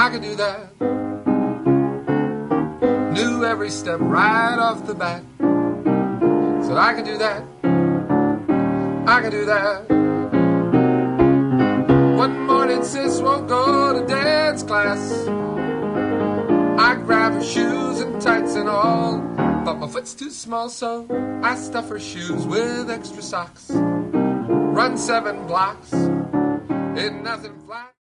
I could do that. Knew every step right off the bat. Said I could do that. I could do that. One morning sis won't go to dance class. I grab her shoes and tights and all. But my foot's too small, so I stuff her shoes with extra socks. Run 7 blocks, ain't nothing flat.